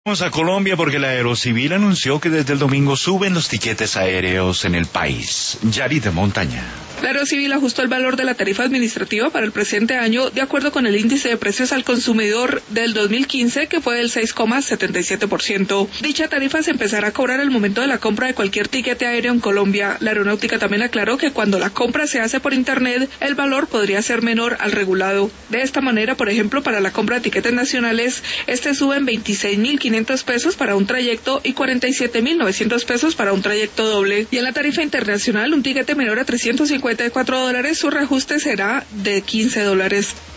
Vamos a Colombia porque la Aerocivil anunció que desde el domingo suben los tiquetes aéreos en el país. Yarita Montaña. La Aerocivil ajustó el valor de la tarifa administrativa para el presente año de acuerdo con el índice de precios al consumidor del 2015, que fue del 6,77%. Dicha tarifa se empezará a cobrar al momento de la compra de cualquier tiquete aéreo en Colombia. La aeronáutica también aclaró que cuando la compra se hace por internet, el valor podría ser menor al regulado. De esta manera, por ejemplo, para la compra de tiquetes nacionales, suben 26.500 pesos para un trayecto y 47.900 pesos para un trayecto doble. Y en la tarifa internacional, un tiquete menor a $354, su reajuste será de $15.